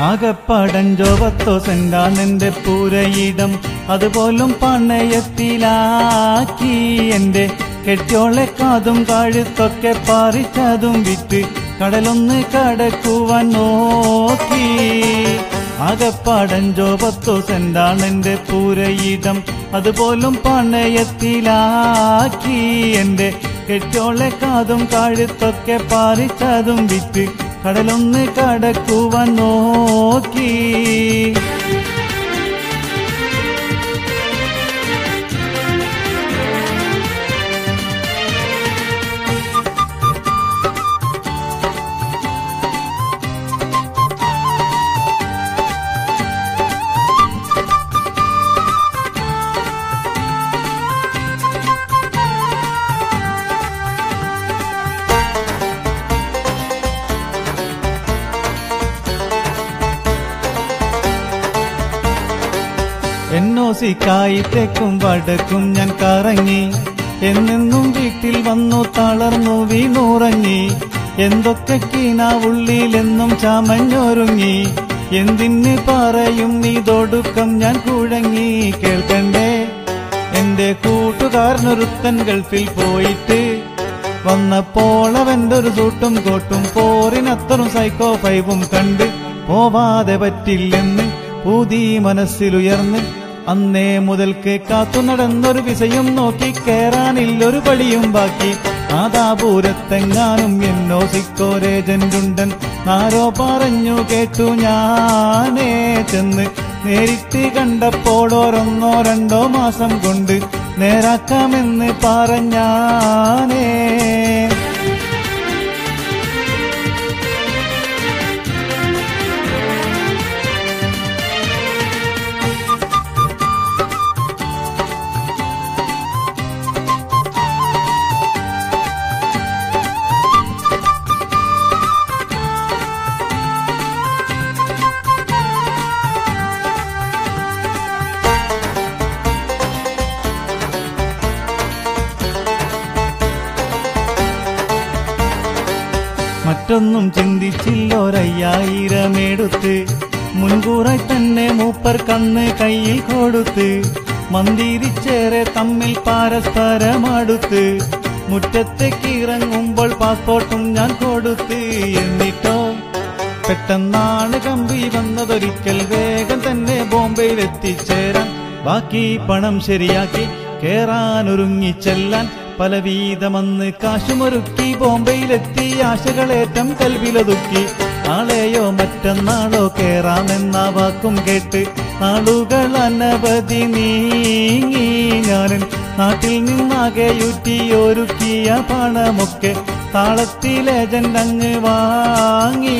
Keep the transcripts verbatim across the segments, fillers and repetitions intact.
ആകെപ്പടഞ്ചോ പത്തോ സെന്റാണെന്റെ പുരയിടം, അതുപോലും പണയത്തിലാക്കി എന്റെ കെട്ടിയോളെ കാതും കഴുത്തൊക്കെ പറിച്ചതും വിറ്റ് കടലൊന്ന് കടക്കുവാൻ നോക്കി. ആകെപ്പടഞ്ചോ പത്തോ സെന്റാണെന്റെ പുരയിടം, അതുപോലും പണയത്തിലാക്കി എന്റെ കെട്ടിയോളെ കാതും കഴുത്തൊക്കെ പറിച്ചതും വിറ്റ് കടലൊന്ന് കടക്കുവാൻ നോക്കി. എന്നോസിക്കായി തെക്കും വടക്കും ഞാൻ കറങ്ങി, എന്നെന്നും വീട്ടിൽ വന്നു തളർന്നു വീണുറങ്ങി. എന്തൊക്കെ കീനാവുള്ളിലെന്നും ചമഞ്ഞൊരുങ്ങി, എന്തിന് പറയും ഇതൊടുക്കം ഞാൻ കുഴങ്ങി. കേൾക്കണ്ടേ എന്റെ കൂട്ടുകാരനൊരുത്തൻ ഗൾഫിൽ പോയിട്ട് വന്നപ്പോൾ അവന്റെ ഒരു സൂട്ടും കോട്ടും പോറിനത്തറും സൈക്കോ ഫൈവും കണ്ട് പോവാതെ പറ്റില്ലെന്ന് പൂതി മനസ്സിലുയർന്ന് അന്നേ മുതൽക്ക് കാത്തു നടന്നൊരു വിസയും നോക്കി കേറാനില്ലൊരു പടിയും ബാക്കി. നാദാപൂരത്തെങ്ങാനും എന്നോ സിക്കോരേജന്റുണ്ടൻ ആരോ പറഞ്ഞു കേട്ടു. ഞാനേ ചെന്ന് നേരിട്ട് കണ്ടപ്പോൾ ഓരോന്നോ രണ്ടോ മാസം കൊണ്ട് നേരാക്കാമെന്ന് പറഞ്ഞാനേ. മറ്റൊന്നും ചിന്തിച്ചില്ലൊരയ്യായിരമെടുത്ത് മുൻകൂറായി തന്നെ മൂപ്പർ കണ്ണ് കയ്യിൽ കൊടുത്ത് മന്ദിരിച്ചേറെ തമ്മിൽ പരസ്പരമടുത്ത് മുറ്റത്തേക്ക് ഇറങ്ങുമ്പോൾ പാസ്പോർട്ടും ഞാൻ കൊടുത്ത്. എന്നിട്ടോ പെട്ടെന്നാണ് കമ്പി വന്നതൊരിക്കൽ വേഗം തന്നെ ബോംബെയിൽ എത്തിച്ചേരാൻ ബാക്കി പണം ശരിയാക്കി കേറാനൊരുങ്ങിച്ചെല്ലാൻ പലവീതമന്ന് കാശുമൊരുക്കി ബോംബെയിലെത്തി ആശകളേറ്റം കൽവിലൊതുക്കി. നാളെയോ മറ്റന്നാളോ കേറാമെന്ന വാക്കും കേട്ട് നാളുകൾ അനവധി നീങ്ങി. ഞാനും നാട്ടിൽ നിന്നാകെ യുറ്റിയൊരുക്കിയ പണമൊക്കെ താളത്തിലേജന്റ് അങ്ങ് വാങ്ങി.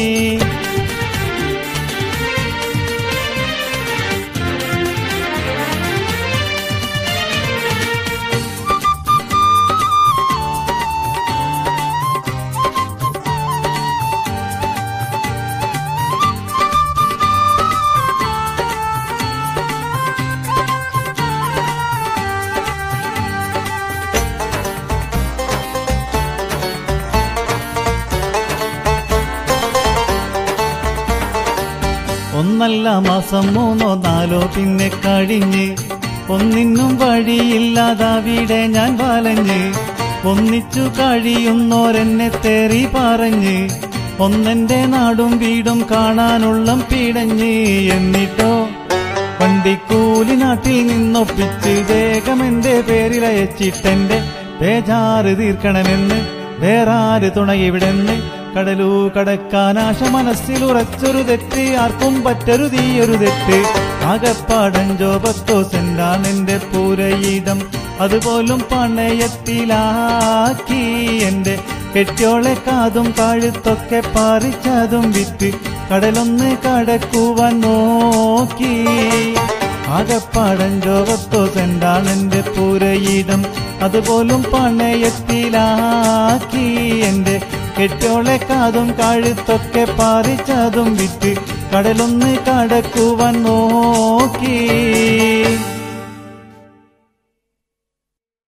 ഒന്നല്ല മാസം മൂന്നോ നാലോ പിന്നെ കഴിഞ്ഞ് ഒന്നിനും വഴിയില്ലാതാവിടെ ഞാൻ വലഞ്ഞ്. ഒന്നിച്ചു കഴിയുന്നോരെന്നെ തേറി പറഞ്ഞ് ഒന്നെന്റെ നാടും വീടും കാണാനുള്ള പീടഞ്ഞ്. എന്നിട്ടോ വണ്ടിക്കൂലി നാട്ടിൽ നിന്നൊപ്പിച്ച് വേഗം എന്റെ പേരിലയച്ചിട്ടെന്റെ ബേജാറ് തീർക്കണമെന്ന് വേറാര് തുണയിവിടെന്ന് കടലു കടക്കാനാശ മനസ്സിലുറച്ചൊരു തെറ്റ് ആർക്കും പറ്റരുതീയൊരു തെറ്റ്. ആകെപ്പടഞ്ചോ പത്തോ സെന്റാണെന്റെ പുരയിടം, അതുപോലും പണയത്തിലാക്കി എന്റെ കെട്ടിയോളെ കാതും കഴുത്തൊക്കെ പറിച്ചതും വിറ്റ് കടലൊന്ന് കടക്കുവാൻ നോക്കി. ആകെപ്പടഞ്ചോ പത്തോ സെന്റാണെന്റെ പുരയിടം, അതുപോലും പണയത്തിലാക്കി എന്റെ കെട്ടിയോളെ കാതും കഴുത്തൊക്കെ പറിച്ചതും വിറ്റ് കടലൊന്ന് കടക്കുവാൻ നോക്കി.